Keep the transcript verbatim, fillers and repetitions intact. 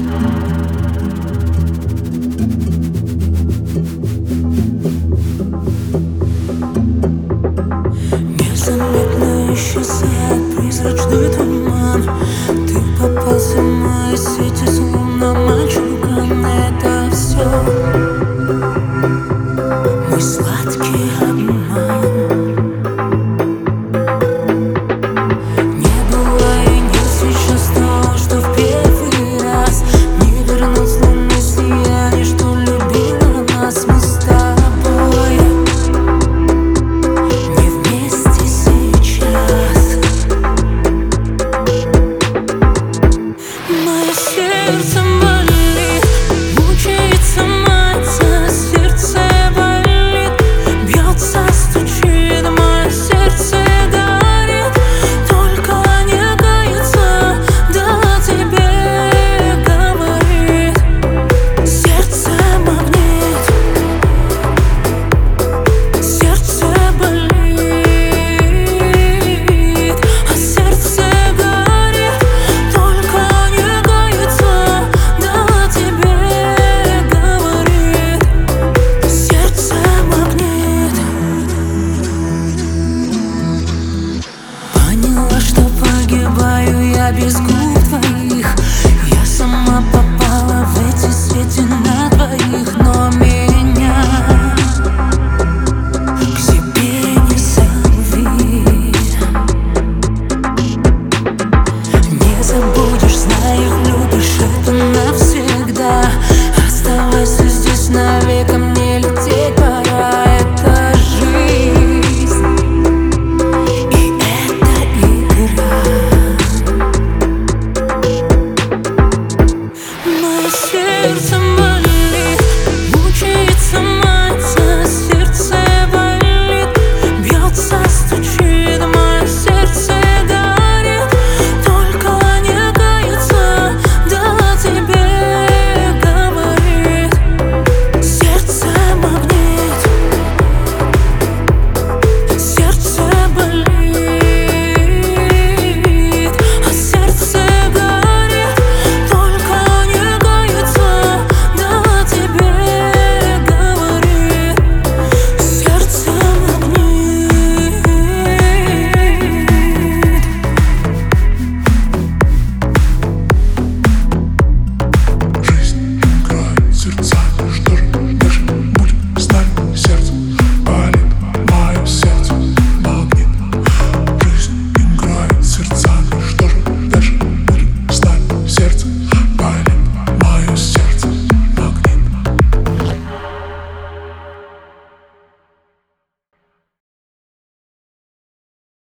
Незаметно исчезает призрачный туман. Ты попался в мои сети, словно мальчуган. Это все мой сладкий обман. Не было и нет сейчас того, что в первый раз не вернусь лунной сияние, что любила нас. Мы с тобой не вместе сейчас. Мое сердце